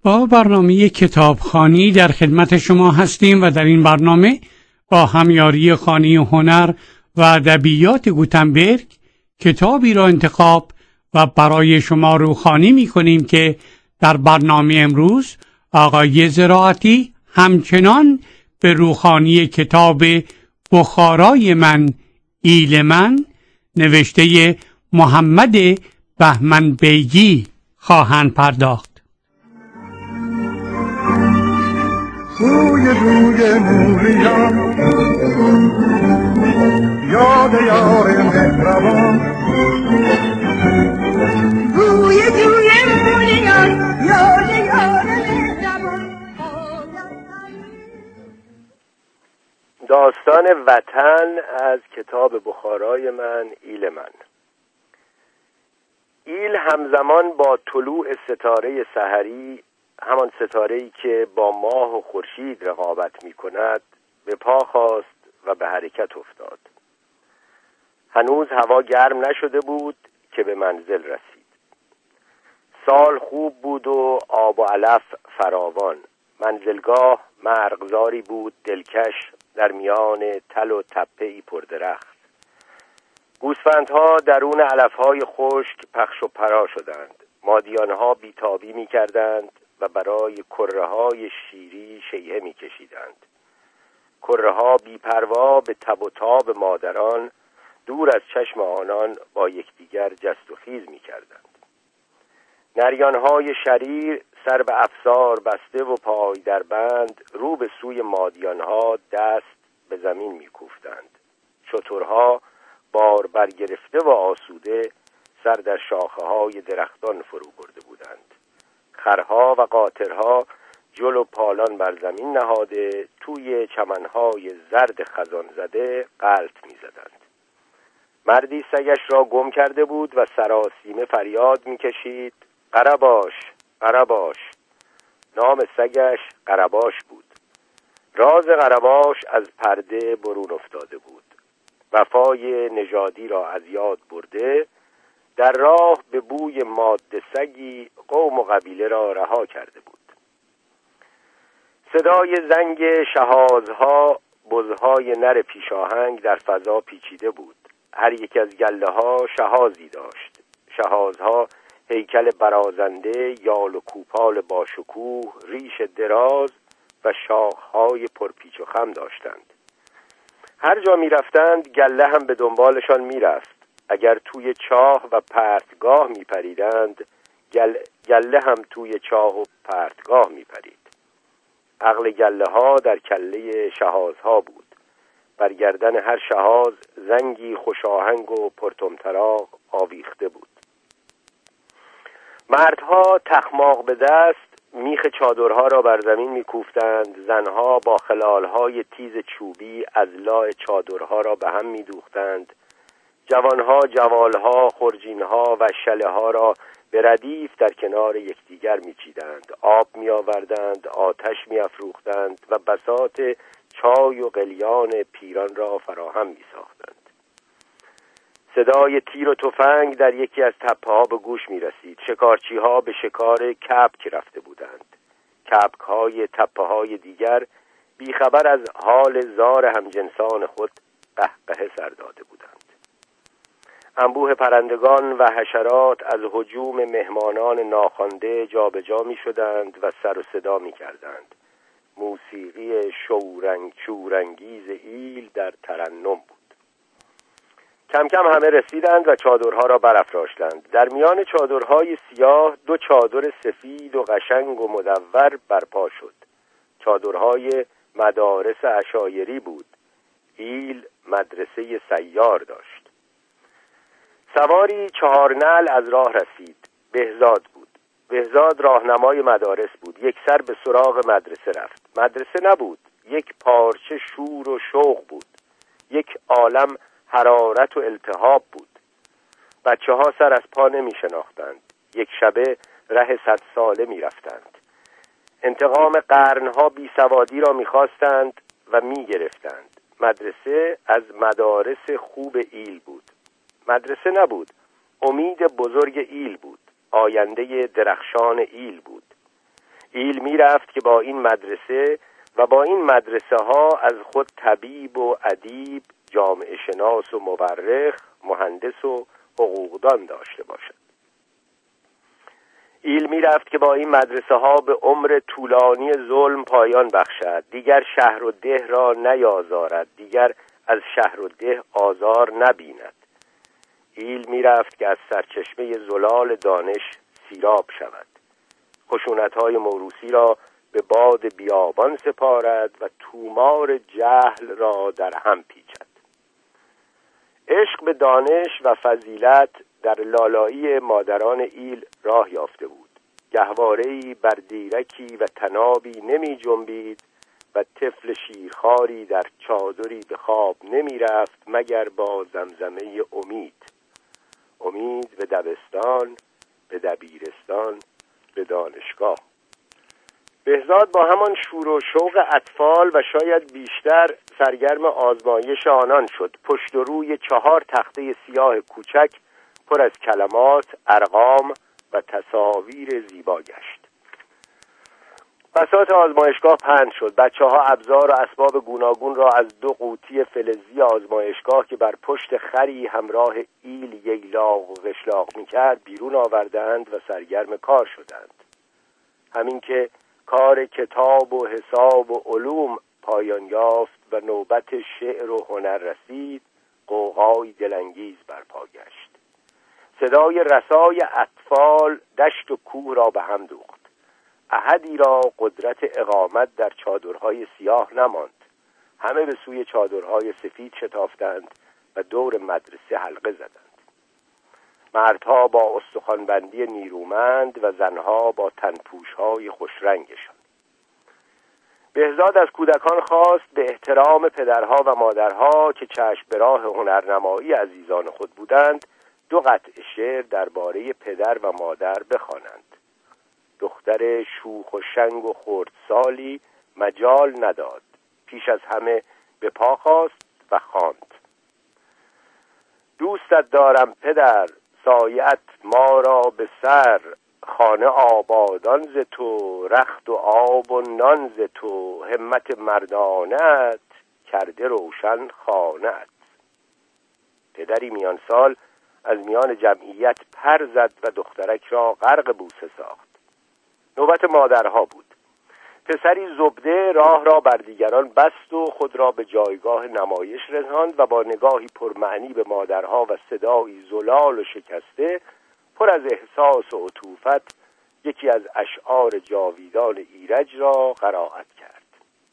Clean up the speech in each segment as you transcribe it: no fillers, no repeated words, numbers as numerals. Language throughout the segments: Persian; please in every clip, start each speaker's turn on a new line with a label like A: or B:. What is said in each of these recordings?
A: با برنامه کتابخوانی در خدمت شما هستیم و در این برنامه با همیاری خانه هنر و ادبیات گوتنبرگ کتابی را انتخاب و برای شما روخوانی می‌کنیم که در برنامه امروز آقای زراعتی همچنان به روخوانی کتاب بخارای من ایل من نوشته محمد بهمن بیگی خواهند پرداخت.
B: روی روی موریان یاد یار مهربان، روی روی موریان یاد یار مهربان.
C: داستان وطن از کتاب بخارای من ایل من. ایل همزمان با طلوع ستاره سحری، همان ستاره‌ای که با ماه و خورشید رقابت می‌کند، به پا خاست و به حرکت افتاد. هنوز هوا گرم نشده بود که به منزل رسید. سال خوب بود و آب و علف فراوان. منزلگاه مرغزاری بود دلکش در میان تل و تپه‌ای پردرخت. گوسفندها درون علف‌های خشک پخش و پرا شدند. مادیانها بیتابی می‌کردند و برای کره‌های شیری شیهه می‌کشیدند. کره‌ها بی‌پروا به تب و تاب مادران دور از چشم آنان با یکدیگر جست و خیز می‌کردند. نریان‌های شریر سر به افسار بسته و پای در بند رو به سوی مادیانها دست به زمین می‌کوفتند. شترها بار برگرفته و آسوده سر در شاخه‌های درختان فرو برده بودند. خرها و قاطرها جل و پالان بر زمین نهاده توی چمنهای زرد خزان زده غلط می‌زدند. مردی سگش را گم کرده بود و سراسیمه فریاد می‌کشید: قرباش، قرباش. نام سگش قرباش بود. راز قرباش از پرده برون افتاده بود. وفای نژادی را از یاد برده، در راه به بوی ماده سگی قوم و قبیله را رها کرده بود. صدای زنگ شهازها، بزهای نر پیشاهنگ در فضا پیچیده بود. هر یک از گله ها شهازی داشت. شهازها هیکل برازنده، یال و کوپال باشکوه، ریش دراز و شاخهای پرپیچ و خم داشتند. هر جا می رفتند گله هم به دنبالشان می رفت. اگر توی چاه و پرتگاه می پریدند، گله هم توی چاه و پرتگاه می پرید. عقل گله ها در کله شهازها بود. بر گردن هر شهاز زنگی خوشاهنگ و پرطمطراق آویخته بود. مردها تخماق به دست میخ چادرها را بر زمین میکوفتند. زنها با خلالهای تیز چوبی اضلاع چادرها را به هم میدوختند. جوانها جوالها، خرجینها و شله‌ها را به ردیف در کنار یکدیگر میچیدند. آب میآوردند، آتش میافروختند و بساط چای و قلیان پیران را فراهم میساختند. صدای تیر و تفنگ در یکی از تپه‌ها به گوش می‌رسید. شکارچی‌ها به شکار کبک رفته بودند. کبک‌های تپه‌های دیگر بیخبر از حال زار همجنسان خود قهقه سر داده بودند. انبوه پرندگان و حشرات از هجوم مهمانان ناخوانده جابجا می‌شدند و سر و صدا می‌کردند. موسیقی شورانگیز ایل در ترنم بود. کم کم همه رسیدند و چادرها را برافراشتند. در میان چادرهای سیاه دو چادر سفید و قشنگ و مدور برپا شد. چادرهای مدارس عشایری بود. ایل مدرسه سیار داشت. سواری 4 نعل از راه رسید. بهزاد بود. بهزاد راهنمای مدارس بود. یک سر به سراغ مدرسه رفت. مدرسه نبود، یک پارچه شور و شوق بود. یک عالم حرارت و التهاب بود. بچه‌ها سر از پا نمی شناختند. یک شبه ره 100 ساله می رفتند. انتقام قرنها بی سوادی را می خواستند و می گرفتند. مدرسه از مدارس خوب ایل بود. مدرسه نبود، امید بزرگ ایل بود. آینده درخشان ایل بود. ایل میرفت که با این مدرسه و با این مدرسه ها از خود طبیب و ادیب، جامعه شناس و مورخ، مهندس و حقوقدان داشته باشد. ایل میرفت که با این مدرسه ها به عمر طولانی ظلم پایان بخشد، دیگر شهر و ده را نیازارد، دیگر از شهر و ده آزار نبیند. ایل میرفت که از سرچشمه زلال دانش سیراب شود، خشونت‌های موروثی را به باد بیابان سپارد و تومار جهل را در هم پیچد. عشق به دانش و فضیلت در لالایی مادران ایل راه یافته بود. گهواره‌ای بر دیرکی و تنابی نمی جنبید و طفل شیرخواری در چادری به خواب نمی رفت مگر با زمزمه امید به دبستان، به دبیرستان، به دانشگاه. بهزاد با همان شور و شوق اطفال و شاید بیشتر سرگرم آزمایش آنان شد. پشت و روی 4 تخته سیاه کوچک پر از کلمات، ارقام و تصاویر زیبا گشت. بساط آزمایشگاه پهن شد. بچه‌ها ابزار و اسباب گوناگون را از 2 قوطی فلزی آزمایشگاه که بر پشت خری همراه ایل ییلاق و قشلاق می‌کرد بیرون آوردند و سرگرم کار شدند. همین که کار کتاب و حساب و علوم پایان یافت و نوبت شعر و هنر رسید، غوغای دلانگیز برپا گشت. صدای رسای اطفال دشت و کوه را به هم دوخت. احدی را قدرت اقامت در چادرهای سیاه نماند. همه به سوی چادرهای سفید شتافتند و دور مدرسه حلقه زدند. مردها با استخوانبندی نیرومند و زنها با تنپوش‌های خوشرنگشان. بهزاد از کودکان خواست به احترام پدرها و مادرها که چشم به راه هنرنمایی عزیزان خود بودند 2 قطعه شعر درباره پدر و مادر بخوانند. دختر شوخ و شنگ و خردسالی مجال نداد. پیش از همه به پا خواست و خواند: دوستت دارم پدر، سایت ما را به سر، خانه آبادان ز تو، رخت و آب و نان ز تو، همت مردانت کرده روشن خانت. پدری میان سال از میان جمعیت پر زد و دخترک را غرق بوسه ساخت. نوبت مادرها بود. پسری زبده راه را بر دیگران بست و خود را به جایگاه نمایش رساند و با نگاهی پرمعنی به مادرها و صدایی زلال و شکسته پر از احساس و عطوفت یکی از اشعار جاویدان ایرج را قرائت کرد: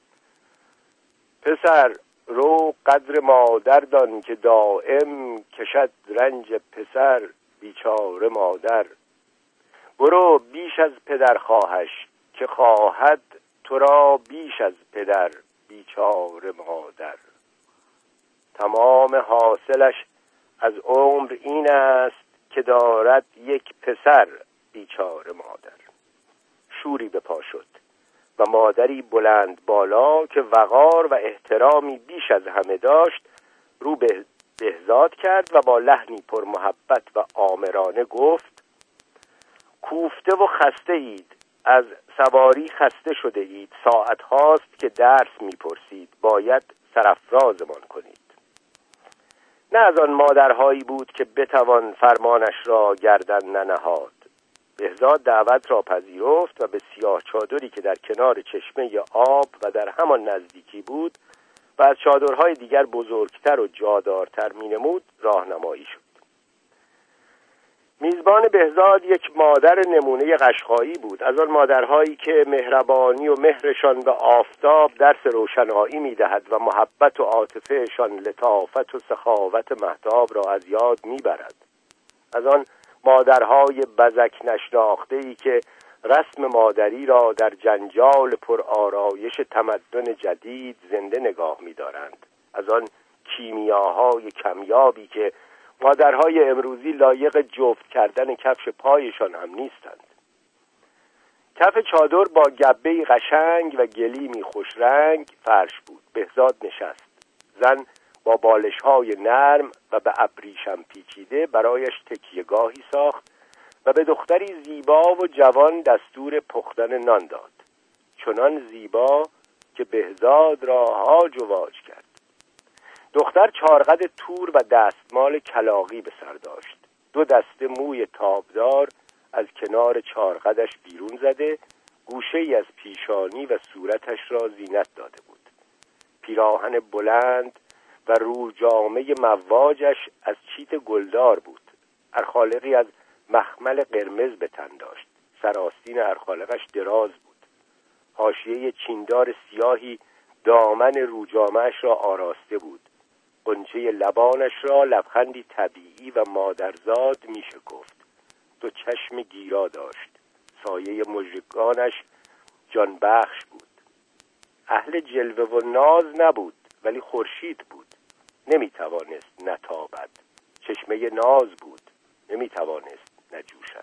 C: پسر رو قدر مادر دان که دائم کشد رنج پسر بیچاره مادر. برو بیش از پدر خواهش که خواهد تو را بیش از پدر بیچاره مادر. تمام حاصلش از عمر این است که دارد یک پسر بیچاره مادر. شوری به پا شد و مادری بلند بالا که وقار و احترامی بیش از همه داشت رو به بهزاد کرد و با لحنی پر محبت و آمرانه گفت: کوفته و خسته اید، از سواری خسته شده اید، ساعت هاست که درس میپرسید، باید سرافرازمان کنید. نه از آن مادرهایی بود که بتوان فرمانش را گردن ننهاد. بهزاد دعوت را پذیرفت و به سیاه چادری که در کنار چشمه آب و در همان نزدیکی بود و از چادرهای دیگر بزرگتر و جادارتر می‌نمود راهنمایی شد. میزبان بهزاد یک مادر نمونه قشقایی بود، از آن مادرهایی که مهربانی و مهرشان به آفتاب درس روشنایی می‌دهد و محبت و عاطفهشان لطافت و سخاوت مهتاب را از یاد می‌برد. از آن مادرهای بزک نشناخته‌ای که رسم مادری را در جنجال پر آرایش تمدن جدید زنده نگاه می‌دارند. از آن کیمیاهای کمیابی که مادرهای امروزی لایق جفت کردن کفش پایشان هم نیستند. کف چادر با گبه‌ای قشنگ و گلیمی خوشرنگ فرش بود. بهزاد نشست. زن با بالش‌های نرم و به ابریشم پیچیده برایش تکیه‌گاهی ساخت و به دختری زیبا و جوان دستور پختن نان داد، چنان زیبا که بهزاد را هاج و واج کرد. دختر چارقد تور و دستمال کلاغی به سر داشت. 2 دسته موی تابدار از کنار چارقدش بیرون زده، گوشه‌ای از پیشانی و صورتش را زینت داده بود. پیراهن بلند و رو جامه مواجش از چیت گلدار بود. ارخالقی از مخمل قرمز به تن داشت. سرآستین ارخالقش دراز بود. حاشیه چیندار سیاهی دامن رو جامه‌اش را آراسته بود. قنچه لبانش را لبخندی طبیعی و مادرزاد می‌شکفت. 2 چشم گیرا داشت. سایه مژگانش جان بخش بود. اهل جلوه و ناز نبود، ولی خورشید بود. نمیتوانست نتابد. چشمه ناز بود. نمیتوانست نجوشد.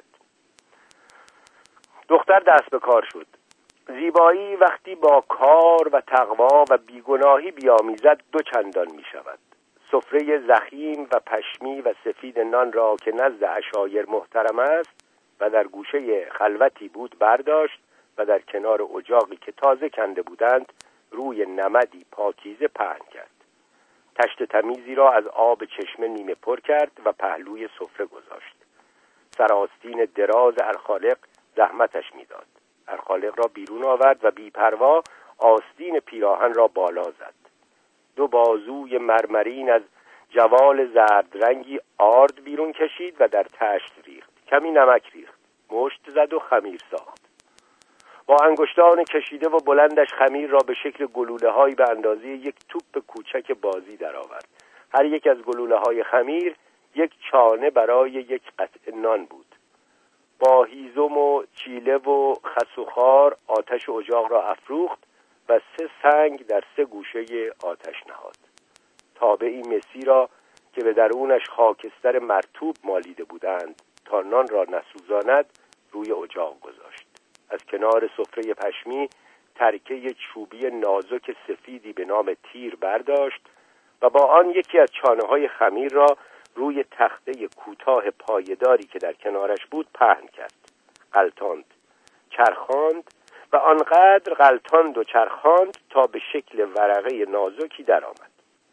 C: دختر دست به کار شد. زیبایی وقتی با کار و تقوا و بیگناهی بیامیزد 2 چندان می شود. سفره ضخیم و پشمی و سفید نان را که نزد عشایر محترم است و در گوشه خلوتی بود برداشت و در کنار اجاقی که تازه کنده بودند روی نمدی پاکیزه پهن کرد. تشت تمیزی را از آب چشمه نیمه پر کرد و پهلوی سفره گذاشت. سرآستین دراز ارخالق زحمتش میداد. ارخالق را بیرون آورد و بی‌پروا آستین پیراهن را بالا زد. 2 بازوی مرمرین از جوال زرد رنگی آرد بیرون کشید و در تشت ریخت. کمی نمک ریخت. مشت زد و خمیر ساخت. با انگشتان کشیده و بلندش خمیر را به شکل گلوله‌هایی به اندازه 1 توپ کوچک بازی درآورد. هر یک از گلوله‌های خمیر 1 چانه برای 1 قطعه نان بود. با هیزم و چیله و خس و خار آتش اجاق را افروخت و 3 سنگ در 3 گوشه آتش نهاد. تابعی مسی را که به درونش خاکستر مرطوب مالیده بودند تا نان را نسوزاند روی اجاق گذاشت. از کنار سفره پشمی ترکه چوبی نازک سفیدی به نام تیر برداشت و با آن یکی از چانه‌های خمیر را روی تخته کوتاه پایداری که در کنارش بود پهن کرد. غلطاند، چرخاند و آنقدر غلطاند و چرخاند تا به شکل ورقه نازکی درآمد.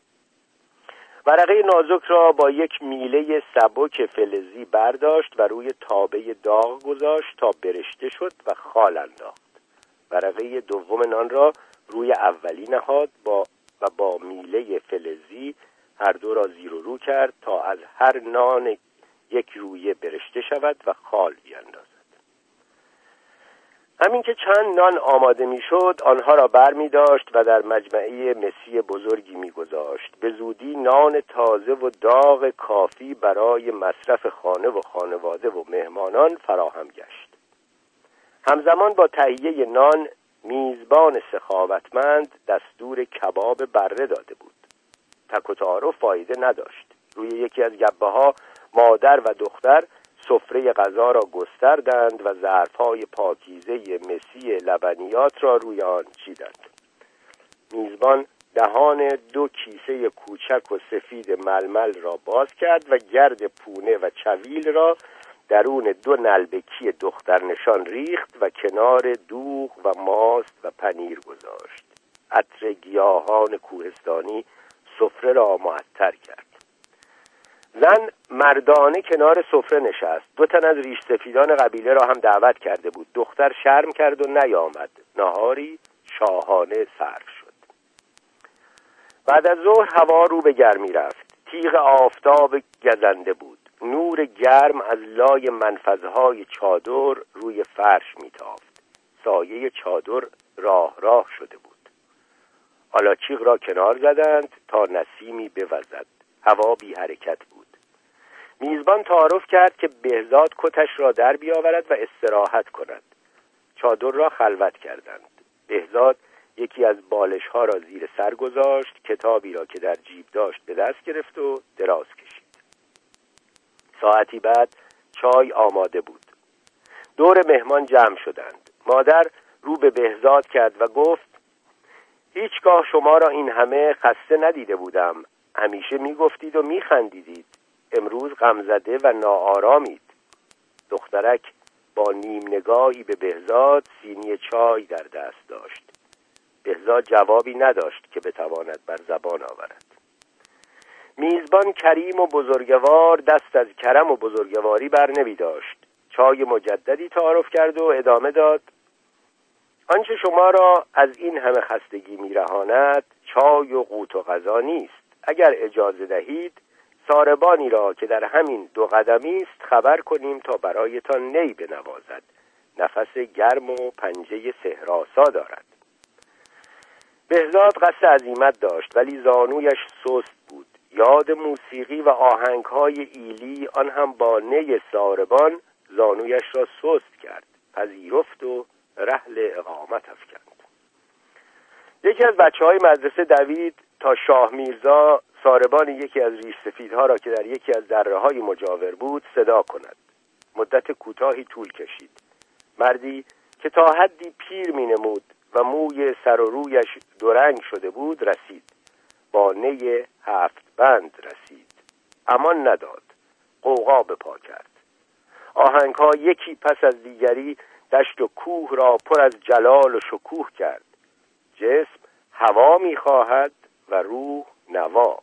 C: ورقه نازک را با 1 میله سبک فلزی برداشت و روی تابه داغ گذاشت تا برشته شد و خال انداخت. ورقه دوم نان را روی اولی نهاد و با میله فلزی هر 2 را زیر و رو کرد تا از هر نان 1 رویه برشته شود و خال بیاندازد. همین که چند نان آماده می شد آنها را بر می داشت و در مجمعه مسی بزرگی می گذاشت. به زودی نان تازه و داغ کافی برای مصرف خانه و خانواده و مهمانان فراهم گشت. همزمان با تهیه نان میزبان سخاوتمند دستور کباب بره داده بود. تک و تعارف فایده نداشت. روی یکی از گبه‌ها مادر و دختر سفره غذا را گستردند و ظرف‌های پاکیزه مسی لبنیات را روی آن چیدند. میزبان دهان 2 کیسه کوچک و سفید ململ را باز کرد و گرد پونه و چویل را درون 2 نلبکی دختر نشان ریخت و کنار دوغ و ماست و پنیر گذاشت. عطر گیاهان کوهستانی سفره را معطر کرد. زن مردانه کنار سفره نشست. 2 تن از ریش سفیدان قبیله را هم دعوت کرده بود. دختر شرم کرد و نیامد. نهاری شاهانه صرف شد. بعد از ظهر هوا رو به گرمی رفت. تیغ آفتاب گزنده بود. نور گرم از لای منفذهای چادر روی فرش میتافت. سایه چادر راه راه شده بود. آلاچیق را کنار زدند تا نسیمی بوزد. هوا بی حرکت بود. میزبان تعارف کرد که بهزاد کتش را در بیاورد و استراحت کند. چادر را خلوت کردند. بهزاد یکی از بالش‌ها را زیر سر گذاشت، کتابی را که در جیب داشت به دست گرفت و دراز کشید. ساعتی بعد چای آماده بود. دور مهمان جمع شدند. مادر رو به بهزاد کرد و گفت: هیچگاه شما را این همه خسته ندیده بودم. همیشه میگفتید و میخندیدید. امروز غمزده و ناآرامید. دخترک با نیم نگاهی به بهزاد سینی چای در دست داشت. بهزاد جوابی نداشت که بتواند بر زبان آورد. میزبان کریم و بزرگوار دست از کرم و بزرگواری بر نمی داشت. چای مجددی تعارف کرد و ادامه داد: آنچه شما را از این همه خستگی میرهاند چای و قوت و غذا نیست. اگر اجازه دهید ساربانی را که در همین 2 قدمی است خبر کنیم تا برایتان نی بنوازد. نفس گرم و پنجه سحرآسا دارد. بهزاد قصد عزیمت داشت ولی زانویش سست بود. یاد موسیقی و آهنگ‌های ایلی، آن هم با نی ساربان، زانویش را سست کرد. پذیرفت و رحل اقامت افکند. یکی از بچه‌های مدرسه دوید تا شاه میرزا ساربان یکی از ریش سفیدها را که در یکی از دره‌های مجاور بود صدا کند. مدت کوتاهی طول کشید. مردی که تا حدی پیر می‌نمود و موی سر و رویش 2 رنگ شده بود رسید. با نی 7 بند رسید. امان نداد. غوغا به پا کرد. آهنگ‌ها یکی پس از دیگری دشت و کوه را پر از جلال و شکوه کرد. جسم هوا می‌خواهد و روح نوا.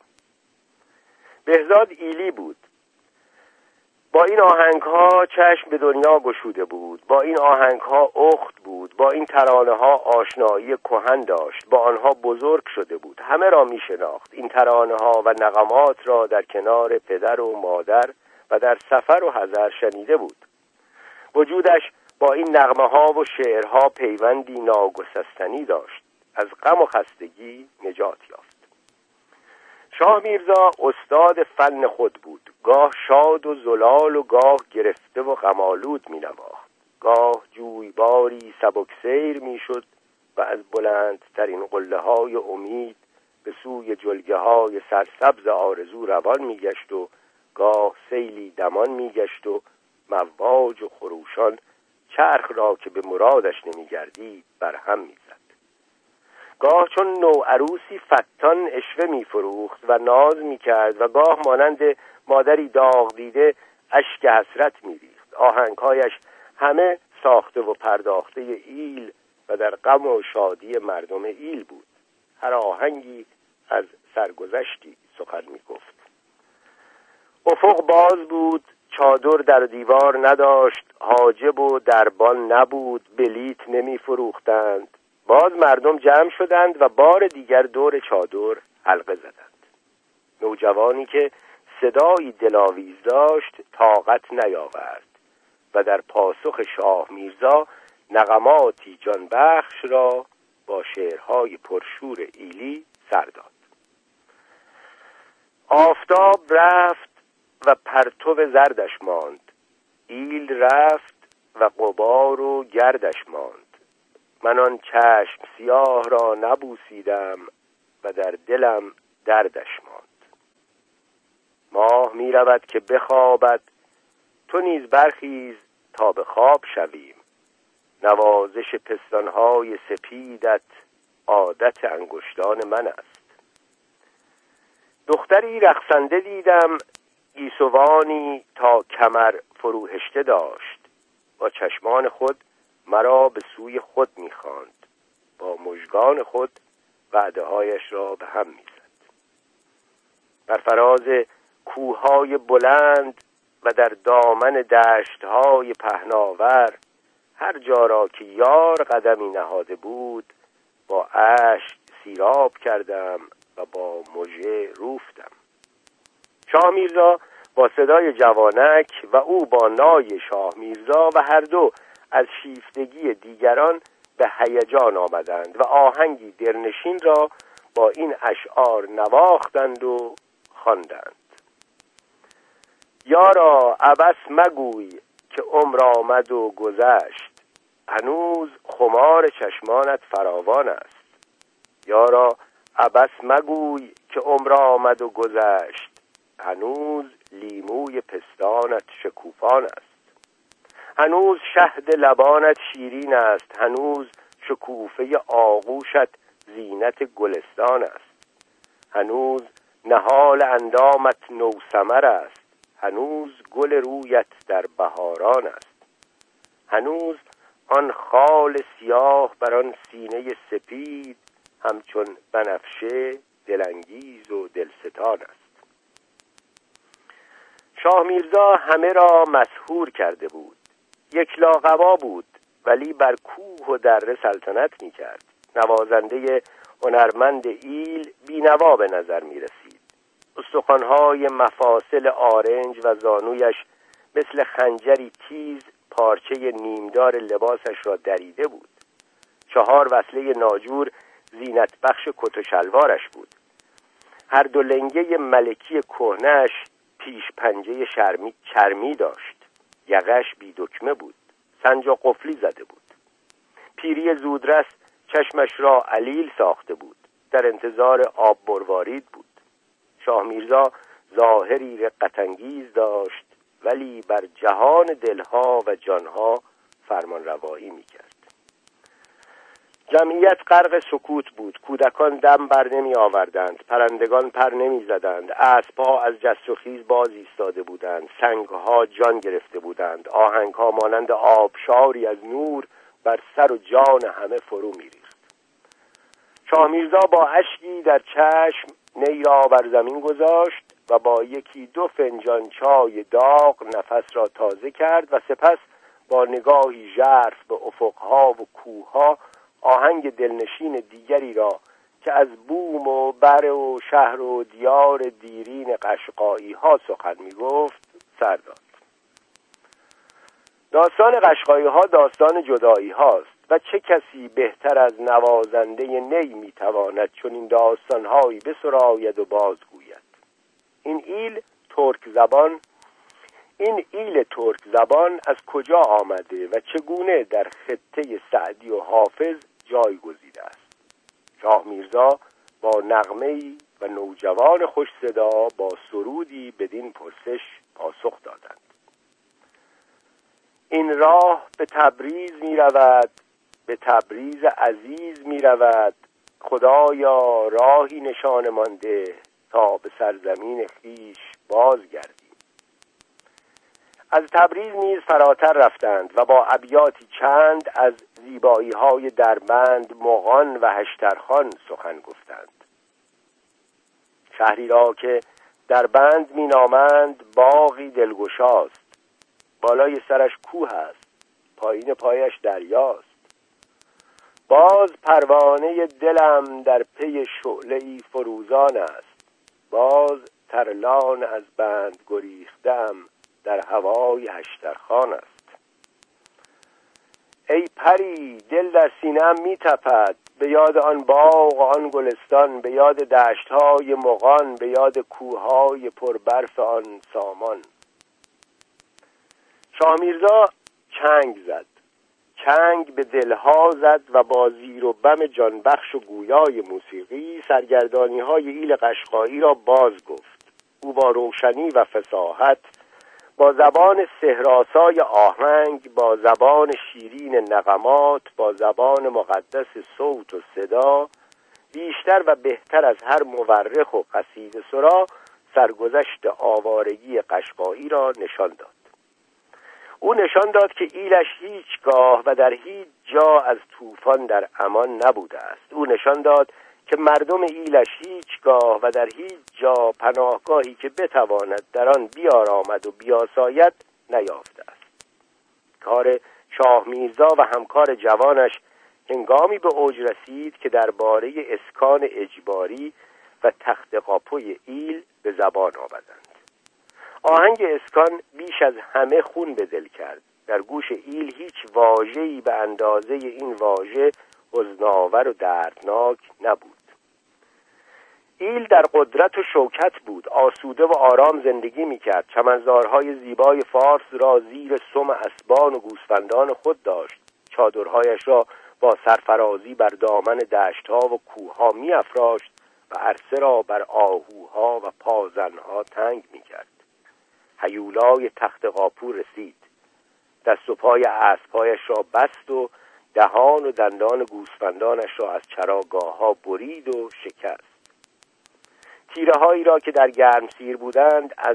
C: بهزاد ایلی بود. با این آهنگ‌ها چشم به دنیا گشوده بود. با این آهنگ‌ها اخت بود. با این ترانه‌ها آشنایی کهن داشت. با آنها بزرگ شده بود. همه را می‌شناخت. این ترانه‌ها و نغمات را در کنار پدر و مادر و در سفر و حضر شنیده بود. وجودش با این نغمه‌ها و شعرها پیوندی ناگسستنی داشت. از غم و خستگی نجات یافت. شاه میرزا استاد فن خود بود. گاه شاد و زلال و گاه گرفته و غم‌آلود می‌نواخت. گاه جویباری سبکسیر می‌شد و از بلندترین قله‌های امید به سوی جلگه‌های سرسبز آرزو روان می‌گشت و گاه سیلی دمان می‌گشت و مواج و خروشان چرخ را که به مرادش نمی‌گردید برهم می‌زد. گاه چون نوعروسی فتان اشوه می‌فروخت و ناز می‌کرد و گاه مانند مادری داغ دیده اشک حسرت می‌ریخت. آهنگ‌هایش همه ساخته و پرداخته ایل و در غم و شادی مردم ایل بود. هر آهنگی از سرگذشتی سخن می‌گفت. افق باز بود، چادر در دیوار نداشت، حاجب و دربان نبود، بلیت نمی‌فروختند. باز مردم جمع شدند و بار دیگر دور چادر حلقه زدند. نوجوانی که صدایی دلاویز داشت طاقت نیاورد و در پاسخ شاه میرزا نغماتی جانبخش را با شعرهای پرشور ایلی سر داد. آفتاب رفت و پرتو زردش ماند. ایل رفت و غبار و گردش ماند. من آن چشم سیاه را نبوسیدم و در دلم دردش ماند. ماه می رود که بخوابد، تو نیز برخیز تا به خواب شویم. نوازش پستانهای سپیدت عادت انگشتان من است. دختری رقصنده دیدم، گیسوانی تا کمر فروهشته داشت. با چشمان خود مرا به سوی خود می‌خواند. با مژگان خود وعده‌هایش را به هم می‌زد. بر فراز کوه‌های بلند و در دامن دشت‌های پهناور هر جا را که یار قدمی نهاده بود با اشک سیراب کردم و با مژه روفتم. شاه میرزا با صدای جوانک و او با نای شاه میرزا و هر دو از شیفتگی دیگران به هیجان آمدند و آهنگی دلنشین را با این اشعار نواختند و خواندند: یارا عبث مگوی که عمر آمد و گذشت، هنوز خمار چشمانت فراوان است. یارا عبث مگوی که عمر آمد و گذشت، هنوز لیموی پستانت شکوفان است. هنوز شهد لبانت شیرین است، هنوز شکوفه آغوشت زینت گلستان است. هنوز نهال اندامت نوثمر است، هنوز گل رویت در بهاران است. هنوز آن خال سیاه بر آن سینه سپید همچون بنفشه دلانگیز و دلستان است. شاه میرزا همه را مسحور کرده بود. یک لاقوا بود ولی بر کوه و دره سلطنت می کرد. نوازنده هنرمند ایل بینوا به نظر می رسید. استخوان‌های مفاصل آرنج و زانویش مثل خنجری تیز پارچه نیمدار لباسش را دریده بود. 4 وصله ناجور زینت بخش کت و شلوارش بود. هر دو لنگه ملکی کهنه‌اش پیش پنجه چرمی داشت. یقه‌اش بی دکمه بود. سنجاق قفلی زده بود. پیری زودرس چشمش را علیل ساخته بود. در انتظار آب مروارید بود. شاه میرزا ظاهری رقت‌انگیز داشت ولی بر جهان دلها و جانها فرمان روایی می‌کرد. جمعیت غرق سکوت بود. کودکان دم بر نمی آوردند، پرندگان پر نمی زدند، اسب‌ها از جست و خیز باز ایستاده بودند، سنگ‌ها جان گرفته بودند، آهنگ‌ها مانند آبشاری از نور بر سر و جان همه فرو می‌ریخت. شاه میرزا با اشکی در چشم نی را بر زمین گذاشت و با 1-2 فنجان چای داغ نفس را تازه کرد و سپس با نگاهی ژرف به افق‌ها و کوه‌ها آهنگ دلنشین دیگری را که از بوم و بر و شهر و دیار دیرین قشقایی ها سخن می گفت سر داد. داستان قشقایی ها داستان جدایی هاست و چه کسی بهتر از نوازنده نی می تواند چون این داستان هایی بسراید و بازگوید. این ایل ترک زبان از کجا آمده و چگونه در خطه سعدی و حافظ جای گزیده است؟ شاه میرزا با نغمه‌ای و نوجوان خوش صدا با سرودی بدین پرسش پاسخ دادند. این راه به تبریز می رود، به تبریز عزیز می رود، خدایا راهی نشان مانده تا به سرزمین خویش بازگردیم. از تبریز نیز فراتر رفتند و با ابیاتی چند از زیبایی‌های دربند، مغان و هشترخان سخن گفتند. شهری را که دربند می‌نامند باغی دلگشاست. بالای سرش کوه است، پایین پایش دریاست. باز پروانه دلم در پی شعله‌ای فروزان است. باز ترلان از بند گریختم در هوای هشترخان است. ای پری دل در سینه‌ام می‌تپد به یاد آن باغ و آن گلستان، به یاد دشت‌های مغان، به یاد کوه‌های پربرف آن سامان. شاه میرزا چنگ زد. چنگ به دلها زد و با زیر و بم جانبخش و گویای موسیقی سرگردانی‌های ایل قشقایی را باز گفت. او با روشنی و فصاحت، با زبان سحرآسای آهنگ، با زبان شیرین نغمات، با زبان مقدس صوت و صدا، بیشتر و بهتر از هر مورخ و قصیده سرا سرگذشت آوارگی قشقایی را نشان داد. او نشان داد که ایلش هیچگاه و در هیچ جا از طوفان در امان نبوده است. او نشان داد که مردم ایلش هیچگاه و در هیچ جا پناهگاهی که بتواند در آن بیارامد و بیاساید نیافته است. کار شاه میرزا و همکار جوانش هنگامی به اوج رسید که درباره اسکان اجباری و تخت قاپوی ایل به زبان آوردند. آهنگ اسکان بیش از همه خون به دل کرد. در گوش ایل هیچ واژه‌ای به اندازه این واژه حزن‌آور و دردناک نبود. ایل در قدرت و شوکت بود، آسوده و آرام زندگی می‌کرد. چمنزارهای زیبای فارس را زیر سم اسبان و گوسفندان خود داشت. چادرهایش را با سرفرازی بر دامن دشت‌ها و کوه‌ها می‌افراشت و عرصه را بر آهوها و پازن‌ها تنگ می‌کرد. هیولای تخت قاپو رسید. دست و پای اسب‌هایش را بست و دهان و دندان گوسفندانش را از چراگاه‌ها برید و شکست. تیره‌هایی را که در گرمسیر بودند از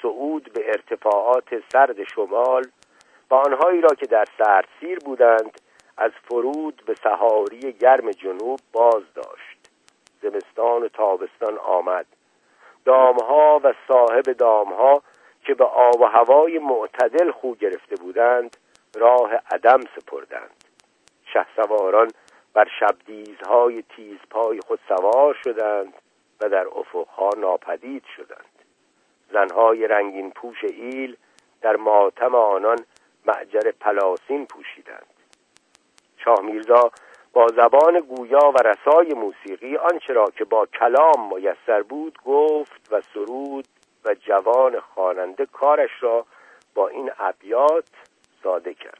C: صعود به ارتفاعات سرد شمال و آنهایی را که در سردسیر بودند از فرود به صحاری گرم جنوب باز داشت. زمستان و تابستان آمد. دامها و صاحب دامها که به آب و هوای معتدل خو گرفته بودند راه عدم سپردند. شهسواران بر شبدیزهای تیزپای خود سوار شدند و در افقها ناپدید شدند. زنهای رنگین پوش ایل در ماتم آنان معجر پلاسین پوشیدند. شاه میرزا با زبان گویا و رسای موسیقی آنچه را که با کلام میسر بود گفت و سرود و جوان خواننده کارش را با این ابیات ساده کرد.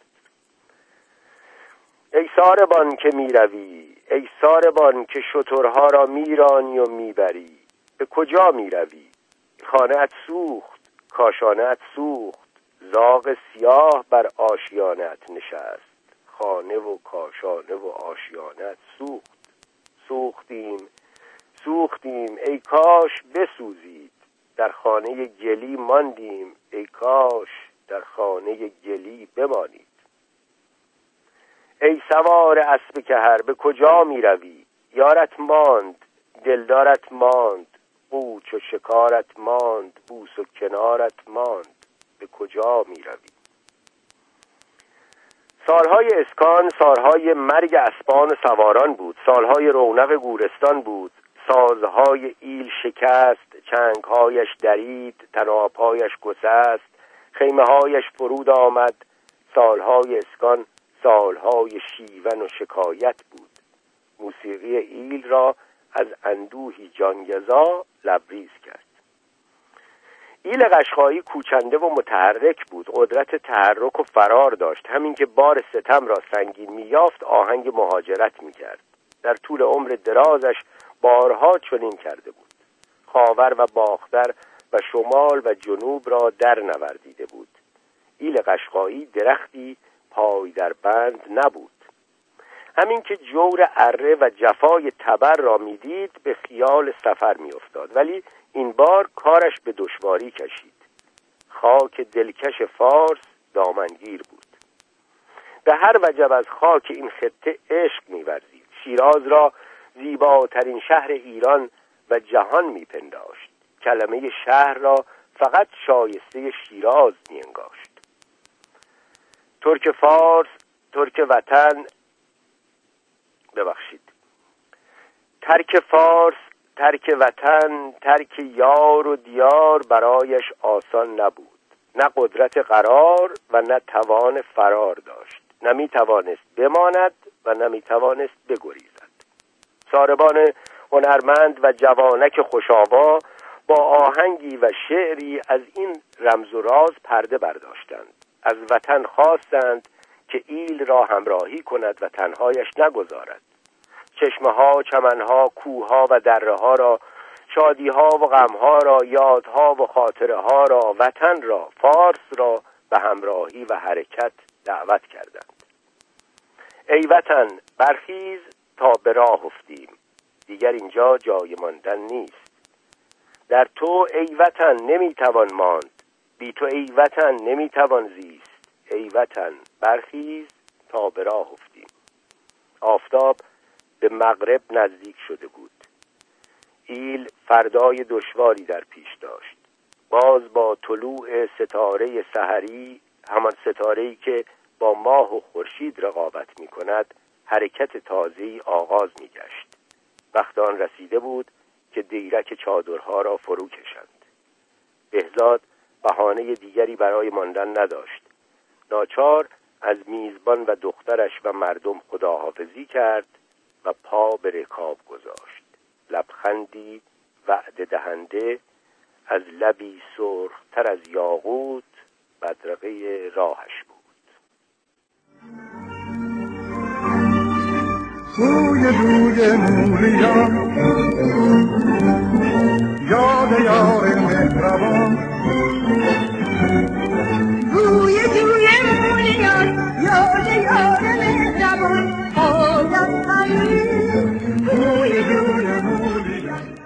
C: ای ساربان که میروی، ای ساربان که شترها را میرانی و میبری، به کجا میروی؟ خانه ات سوخت، کاشانه ات سوخت، زاغ سیاه بر آشیانه ات نشست، خانه و کاشانه و آشیانه ات سوخت. سوختیم سوختیم ای کاش بسوزید، در خانه گلی ماندیم ای کاش در خانه گلی بمانید. ای سوار اسب کهر به کجا می روی؟ یارت ماند، دلدارت ماند، قوچ و شکارت ماند، بوس و کنارت ماند، به کجا می روی؟ سالهای اسکان سالهای مرگ اسبان و سواران بود. سالهای رونق گورستان بود. سازهای ایل شکست، چنگهایش درید، طنابهایش گسست، خیمه‌هایش فرود آمد. سالهای اسکان سالهای شیون و شکایت بود. موسیقی ایل را از اندوهی جانگزا لبریز کرد. ایل قشقایی کوچنده و متحرک بود. قدرت تحرک و فرار داشت. همین که بار ستم را سنگین می‌یافت آهنگ مهاجرت می‌کرد. در طول عمر درازش بارها چنین کرده بود. خاور و باختر و شمال و جنوب را در نوردیده بود. ایل قشقایی درختی پای در بند نبود. همین که جور اره و جفای تبر را میدید به خیال سفر میافتاد، ولی این بار کارش به دشواری کشید. خاک دلکش فارس دامنگیر بود. به هر وجب از خاک این خطه عشق می‌ورزید. شیراز را زیباترین شهر ایران و جهان میپنداشت. کلمه شهر را فقط شایسته شیراز می‌انگاشت. ترک فارس، ترک وطن، ترک فارس، ترک وطن، ترک یار و دیار برایش آسان نبود. نه قدرت قرار و نه توان فرار داشت. نمی توانست بماند و نمی توانست بگریزد. ساربان هنرمند و جوانک خوشاوا با آهنگی و شعری از این رمز و راز پرده برداشتند. از وطن خواستند که ایل را همراهی کند و تنهایش نگذارد. چشمه‌ها، چمن‌ها، کوه‌ها و دره‌ها را، شادی‌ها و غم‌ها را، یادها و خاطره‌ها را، وطن را، فارس را به همراهی و حرکت دعوت کردند. ای وطن برخیز تا به راه افتیم، دیگر اینجا جای ماندن نیست. در تو ای وطن نمیتوان ماند، بی تو ای وطن نمیتوان زیست. ای وطن برخیز تا به راه افتیم. آفتاب به مغرب نزدیک شده بود. ایل فردای دشواری در پیش داشت. باز با طلوع ستاره سحری، همان ستاره‌ای که با ماه و خورشید رقابت می‌کند، حرکت تازه‌ای آغاز می‌گشت. وقت آن رسیده بود که دیرک چادرها را فرو کشند. بهزاد بهانه دیگری برای ماندن نداشت. ناچار از میزبان و دخترش و مردم خداحافظی کرد و پا به رکاب گذاشت. لبخندی وعده دهنده از لبی سرخ‌تر از یاقوت بدرقه راهش بود.
B: روی موریان یاد یار مهربان، روی موریان یاد یار